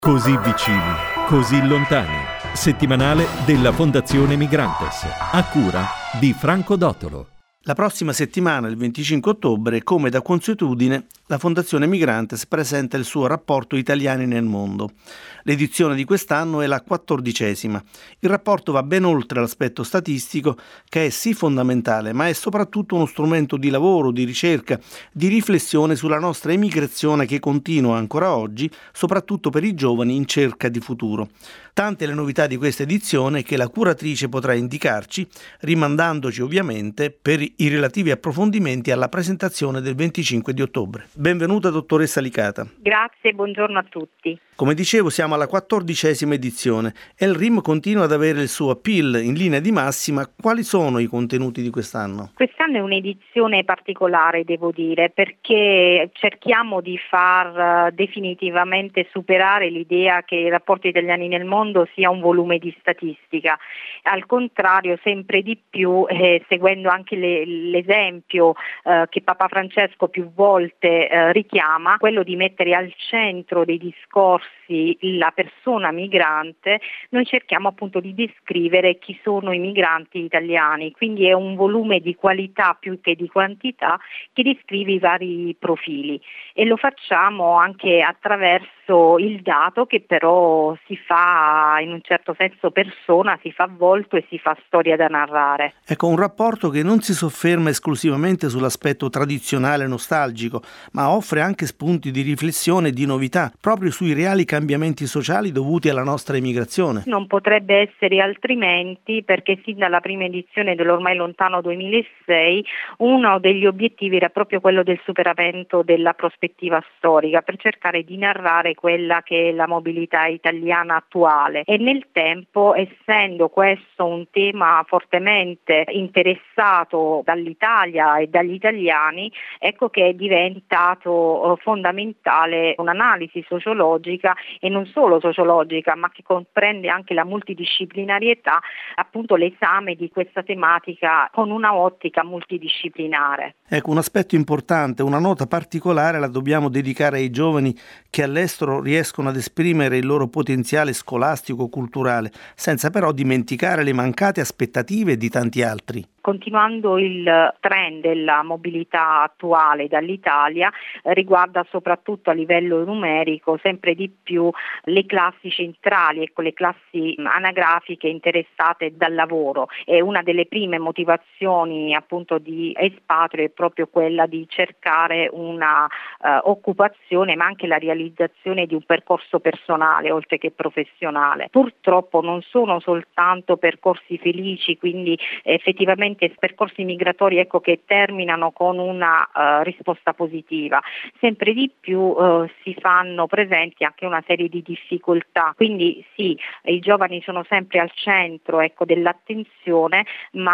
Così vicini, così lontani. Settimanale della Fondazione Migrantes, a cura di Franco Dottolo. La prossima settimana, il 25 ottobre, come da consuetudine, la Fondazione Migrantes presenta il suo rapporto Italiani nel mondo. L'edizione di quest'anno è la 14ª. Il rapporto va ben oltre l'aspetto statistico, che è sì fondamentale, ma è soprattutto uno strumento di lavoro, di ricerca, di riflessione sulla nostra emigrazione che continua ancora oggi, soprattutto per i giovani in cerca di futuro. Tante le novità di questa edizione che la curatrice potrà indicarci, rimandandoci ovviamente per i relativi approfondimenti alla presentazione del 25 di ottobre. Benvenuta dottoressa Licata. Grazie, buongiorno a tutti. Come dicevo, siamo alla 14ª edizione e il RIM continua ad avere il suo appeal in linea di massima. Quali sono i contenuti di quest'anno? Quest'anno è un'edizione particolare, devo dire, perché cerchiamo di far definitivamente superare l'idea che il rapporto Italiani nel mondo sia un volume di statistica. Al contrario, sempre di più, seguendo anche l'esempio che Papa Francesco più volte richiama, quello di mettere al centro dei discorsi la persona migrante, noi cerchiamo appunto di descrivere chi sono i migranti italiani, quindi è un volume di qualità più che di quantità che descrive i vari profili e lo facciamo anche attraverso il dato che però si fa in un certo senso persona, si fa volto e si fa storia da narrare. Ecco, un rapporto che non si sofferma esclusivamente sull'aspetto tradizionale e nostalgico, ma offre anche spunti di riflessione e di novità proprio sui reali cambiamenti sociali dovuti alla nostra emigrazione. Non potrebbe essere altrimenti, perché sin dalla prima edizione dell'ormai lontano 2006 uno degli obiettivi era proprio quello del superamento della prospettiva storica per cercare di narrare quella che è la mobilità italiana attuale e nel tempo, essendo questo un tema fortemente interessato dall'Italia e dagli italiani, ecco che è diventato fondamentale un'analisi sociologica e non solo sociologica, ma che comprende anche la multidisciplinarietà, appunto l'esame di questa tematica con una ottica multidisciplinare. Ecco, un aspetto importante, una nota particolare la dobbiamo dedicare ai giovani che all'estero riescono ad esprimere il loro potenziale scolastico-culturale, senza però dimenticare le mancate aspettative di tanti altri. Continuando il trend della mobilità attuale dall'Italia, riguarda soprattutto a livello numerico sempre di più le classi centrali, ecco, le classi anagrafiche interessate dal lavoro. E una delle prime motivazioni appunto di espatrio è proprio quella di cercare una occupazione, ma anche la realizzazione di un percorso personale oltre che professionale. Purtroppo non sono soltanto percorsi felici, quindi effettivamente percorsi migratori, ecco, che terminano con una risposta positiva. Sempre di più si fanno presenti anche una serie di difficoltà, quindi sì, i giovani sono sempre al centro, ecco, dell'attenzione,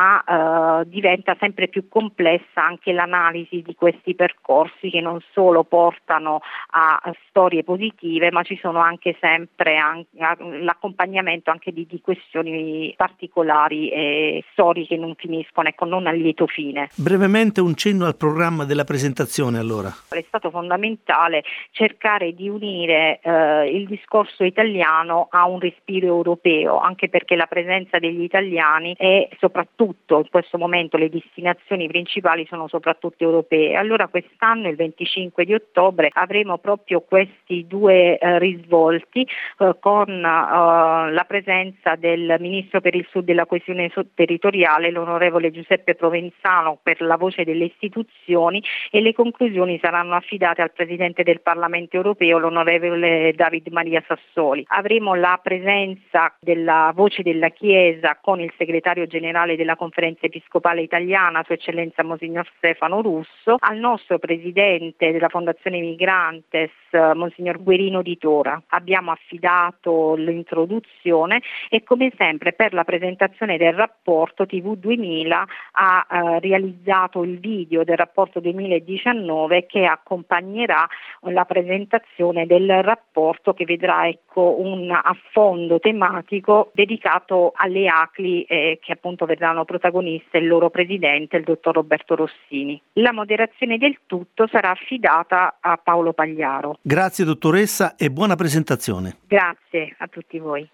ma diventa sempre più complessa anche l'analisi di questi percorsi che non solo portano a storie positive, ma ci sono anche sempre l'accompagnamento anche di questioni particolari e storie che non finiscono, ecco, non a lieto fine. Brevemente un cenno al programma della presentazione allora. È stato fondamentale cercare di unire il discorso italiano a un respiro europeo, anche perché la presenza degli italiani è soprattutto in questo momento le destinazioni principali sono soprattutto europee. Allora quest'anno, il 25 di ottobre, avremo proprio questi due risvolti con la presenza del Ministro per il Sud e la coesione territoriale, l'onorevole Giuseppe Provenzano, per la voce delle istituzioni, e le conclusioni saranno affidate al Presidente del Parlamento europeo, l'onorevole David Maria Sassoli. Avremo la presenza della voce della Chiesa con il segretario generale della Conferenza Episcopale Italiana, Sua Eccellenza Monsignor Stefano Russo, al nostro Presidente della Fondazione Migrantes, Monsignor Guerino di Tora. Abbiamo affidato l'introduzione e come sempre per la presentazione del rapporto TV 2000 2000 ha realizzato il video del rapporto 2019 che accompagnerà la presentazione del rapporto, che vedrà un affondo tematico dedicato alle ACLI che appunto vedranno protagonista il loro presidente, il dottor Roberto Rossini. La moderazione del tutto sarà affidata a Paolo Pagliaro. Grazie dottoressa e buona presentazione. Grazie a tutti voi.